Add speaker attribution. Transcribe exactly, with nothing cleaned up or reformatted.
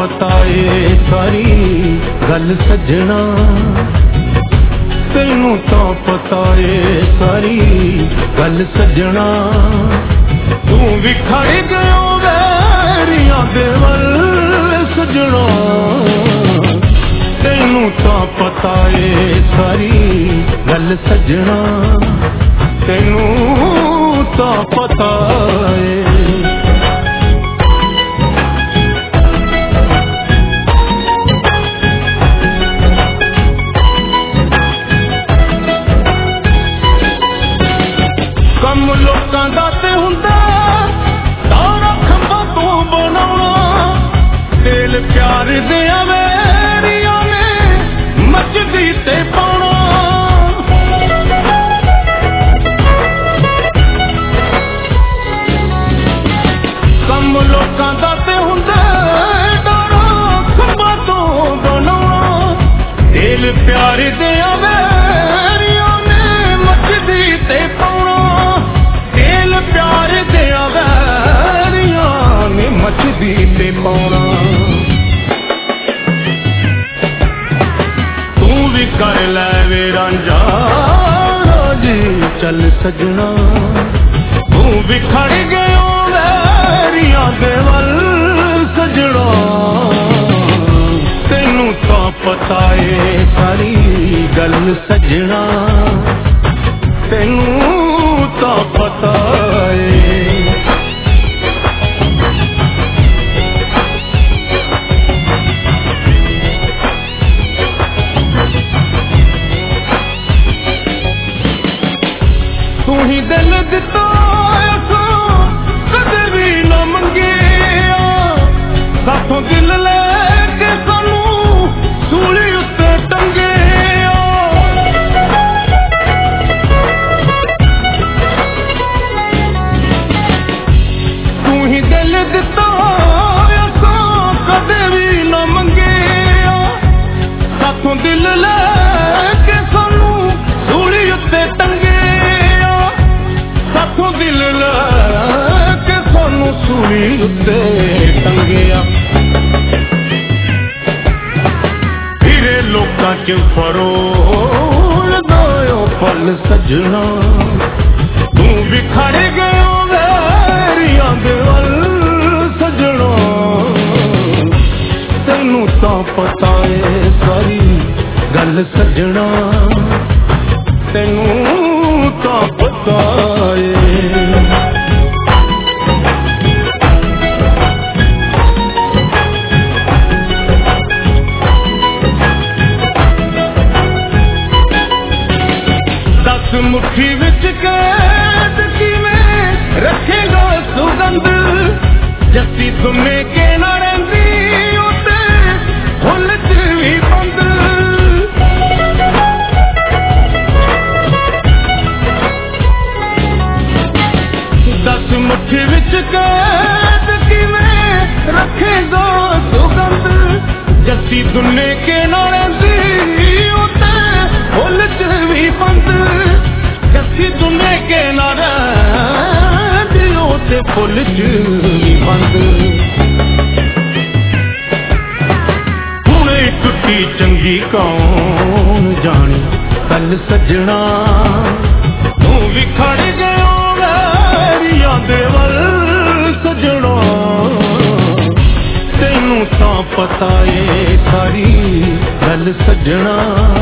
Speaker 1: पता है सारी गल सजना, तेनू तो पता है सारी गल सजना। तू भी खड़ गयो वैरियां दे वल सजना, तेनू तो पता है सारी गल सजना, तेनू तो पता है। कम लोकां दा ते हुंदा तारा खंभा तू बनाउणा, तेल प्यार दियां वेरियां ने मचदी ते पाउणा। कम लोकां दा ते हुंदा तारा खंभा तू बनाउणा, तेल प्यार दियां वेरियां ने मचदी ते पाउणा। प्यार दिया वैरियां ने मचदी ते पाउणा। तू भी कर लै वे रांझा राजी चल सजना, तू भी खड़ गयो वैरियां दे वल सजना, तेनू तो पता है सारी गल सजना, तेनू तो पता है। तू ही दिल दिता कदे भी न मंगे, साथों दिल लेके सानू सूली उत्ते टंगे। कदे भी न मंगे साथों दिल लेके सानू सूली उत्ते टंगे, साथों दिल लेके सानू सूली उत्ते टंगे। फिरे लोकां च फरोल दायो फल सजना, तू भी खड़ गयो वैरियां दे वल सजना, तेनू तो पता है सारी गल सजना, तेनू तो पता है। दस मुट्ठी विच कैद किवें रखेगा सुगंध, जस्सी सुने के ना रहिंदी उत्ते फुल च भी बंद। दस मुट्ठी विच कैद किवें रखेगा सुगंध, जस्सी सुने के ना रहिंदी उत्ते फुल च भी बंद। जस्सी सुने के ना रहिंदी उत्ते फुल च भी बंद। टुटी चंगी कौन जानी कल सजना, तू भी खड़ गयो वैरियां दे वल सजना, तेनू तो पता है सारी गल सजना,